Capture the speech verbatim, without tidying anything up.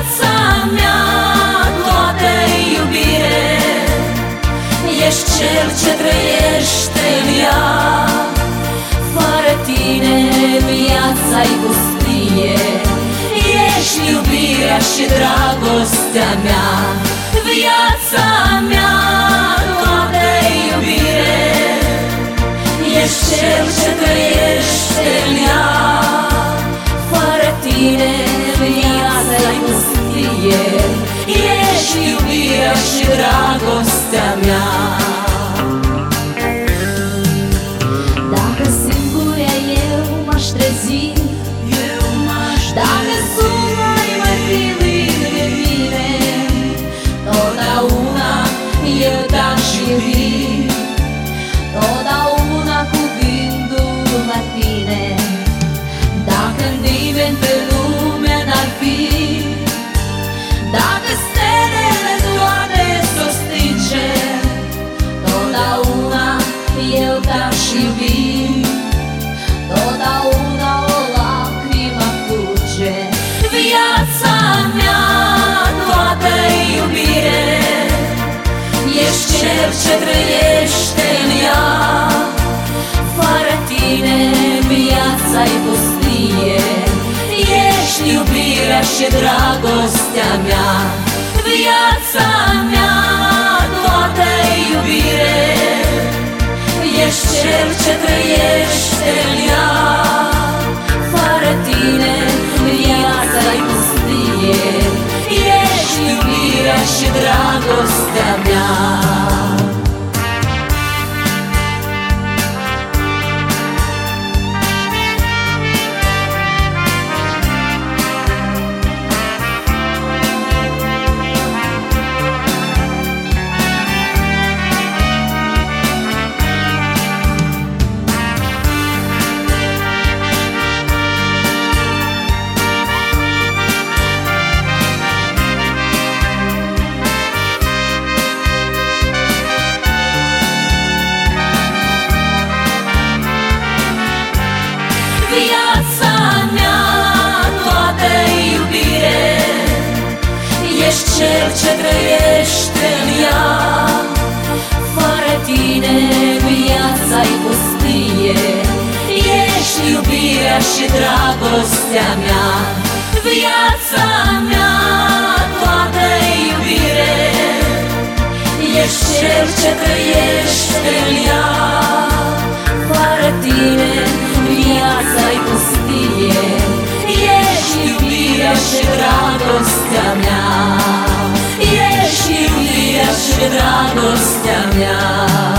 viața mea toată iubire, ești cel ce trăiește în ea. Fără tine viața-i pustie, ești iubirea și dragostea mea. Viața mea toată iubire, ești cel ce trăiește în ea. Fără tine viața-i pustie, ești iubirea și dragostea mea. Dacă singura eu m-aș trezi, dacă sunt mai mai fi lângă mine, totdeauna eu te-aș iubi, totdeauna cu gândul la tine. Dacă nimeni pe lume n-ar fi, dacă stelele toate s-o stinge, totdeauna eu te-aș iubi, totdeauna o lacrimă curge. Viața mea toată iubire, ești cel ce trăiește în ea. Fără tine viața-i pustie, ești iubirea și dragostea mea. Viața mea toată iubire, ești cel ce trăiește în ea. Fără tine viața-i pustie, ești iubirea și dragostea mea. Viața mea toată iubire, ești cel ce trăiește în ea. Fără tine viața-i pustie, ești iubirea și dragostea mea. Viața mea toată iubire, ești cel ce trăiește în ea. Fără tine viața-i pustie, ești iubirea și dragostea mea. Ești iubirea și dragostea mea.